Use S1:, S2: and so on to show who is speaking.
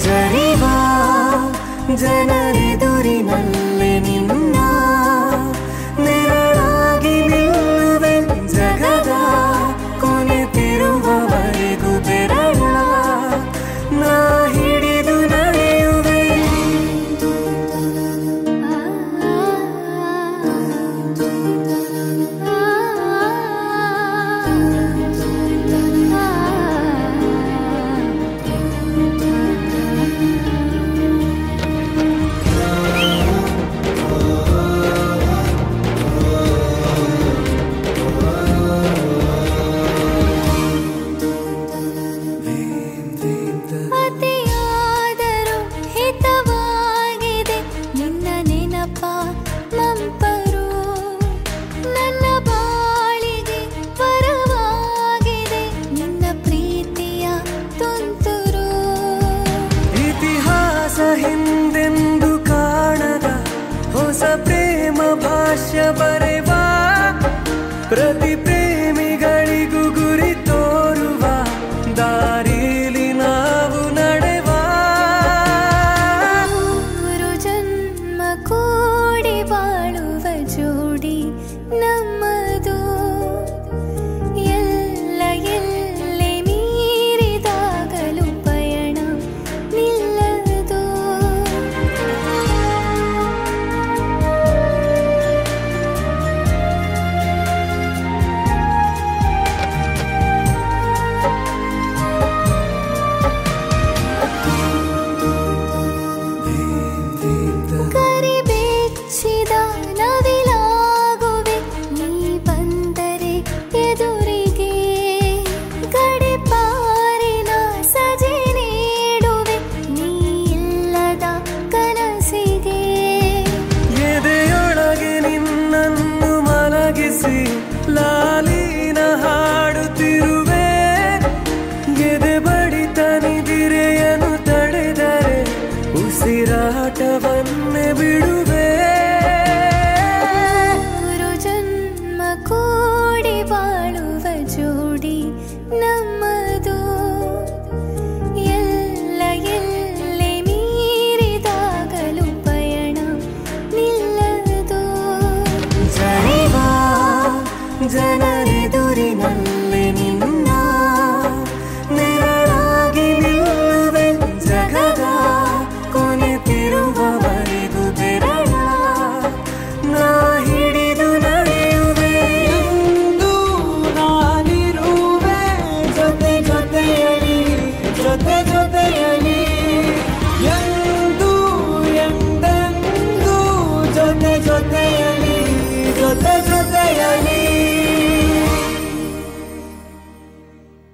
S1: ಜರಿವಾ ಜನರೆದುರಿನಲ್ಲಿ ನಿನ್ನ ನೆರಳಾಗಿ ನಿಲ್ಲುವೆ ಜಗದ ಕೊನೆತಿರುವವರೆಗೂ ಬೆರಳ ನಾ ಹಿಡಿದು ನಡೆಯುವೆ.
S2: ಅತಿಯಾದರೂ ಹಿತವಾಗಿದೆ ನಿನ್ನ ನೆನಪ ಮಂಪರು, ನನ್ನ ಬಾಳಿಗೆ ವರವಾಗಿದೆ ನಿನ್ನ ಪ್ರೀತಿಯ ತುಂತುರು.
S1: ಇತಿಹಾಸ ಹಿಂದೆಂದು ಕಾಣದ ಹೊಸ ಪ್ರೇಮ ಭಾಷ್ಯ ಬರೆವಾ, ಪ್ರತಿ ಪ್ರೇಮಿಗಳಿಗೂ ಗುರಿ ತೋರುವ ದಾರಿಲಿ ನಾವು ನಡೆವಾ.
S2: ಮೂರು ಜನ್ಮ ಕೂಡಿ ಬಾಳುವ ಜೋಡಿ ನಮ್ಮದು, ಎಲ್ಲ ಎಲ್ಲೆ ಮೀರಿದಾಗಲೂ ಪಯಣ ನಿಲ್ಲದು. ಕರಿಬೆಚ್ಚಿದ ನವಿಲಾಗುವೆ ನೀ ಬಂದರೆ ಎದುರಿಗೆ, ಗಡಿಪಾರಿನ ಸಜೆ ನೀಡುವೆ ನೀ ಇಲ್ಲದ ಕನಸಿಗೆ.
S1: ಎದೆಯೊಳಗೆ ನಿನ್ನನ್ನು ಮಲಗಿಸಿ ಲಾಲಿನ ಹಾಡುತ್ತಿರುವೆ, ಎದೆ ಬಡಿತ ನಿದಿರೆಯನ್ನು ತಡೆದರೆ ಉಸಿರಾಟವನ್ನೇ ಬಿಡುವೆ.
S2: ಮೂರು ಜನ್ಮ ಕೂಡಿ ಬಾಳುವ ಜೋಡಿ ನಮ್ಮದು, ಎಲ್ಲ ಎಲ್ಲೆ ಮೀರಿದಾಗಲೂ ಪಯಣ ನಿಲ್ಲದು.
S1: ಜರಿವಾ ಜನರೆದುರಿನಲ್ಲಿ